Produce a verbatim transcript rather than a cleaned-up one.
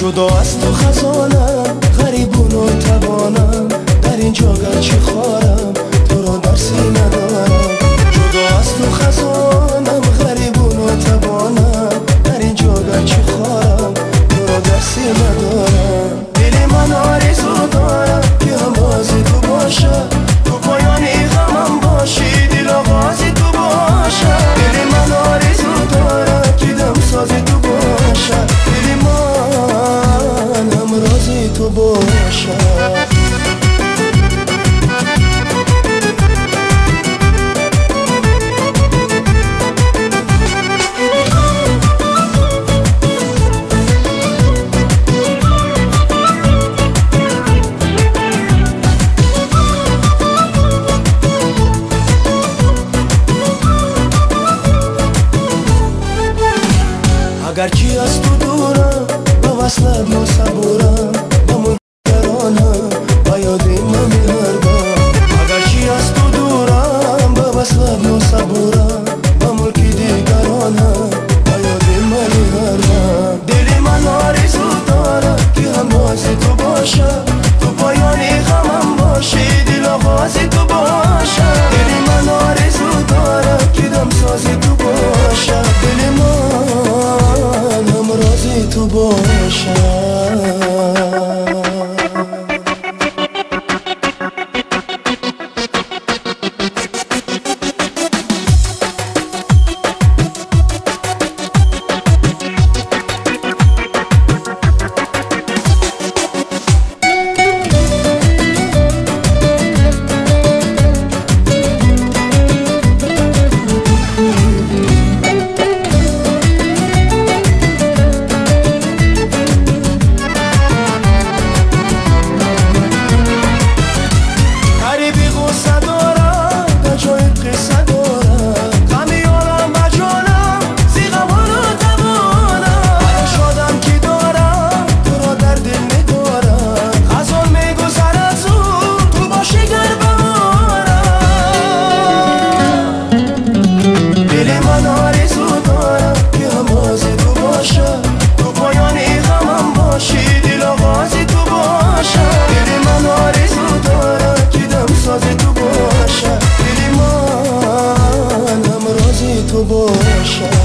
جدا از تو خزانم، غریبون و توانم، در اینجا گرچه خارم تو را درسی ندارم. جدا از تو خزانم، غریبون و توانم، در اینجا گرچه خارم تو را درسی ندارم. دل من آرزو دارم که هم بازی تو باشم، تو پایانی غمم باشی، دل آغازی تو باشم. دل من آرزو دارم که دم سازی تو باشم، دل من هم رازی تو باشم. اگرچه از تو دورم، با وصلت ما صبورم، با منکرانم با یاد من می‌گردم. اگرچه از تو دورم، با وصلت ما صبورم، با ملک دیگرانم با یاد من می‌گردم. دل من آرزو دارم که هم بازی تو باشم، تو پایانی غمم باشی، دل آغازی تو باشم. دل من آرزو دارم که دم سازی تو باشم، دل من هم رازی تو باشم. تو باشم.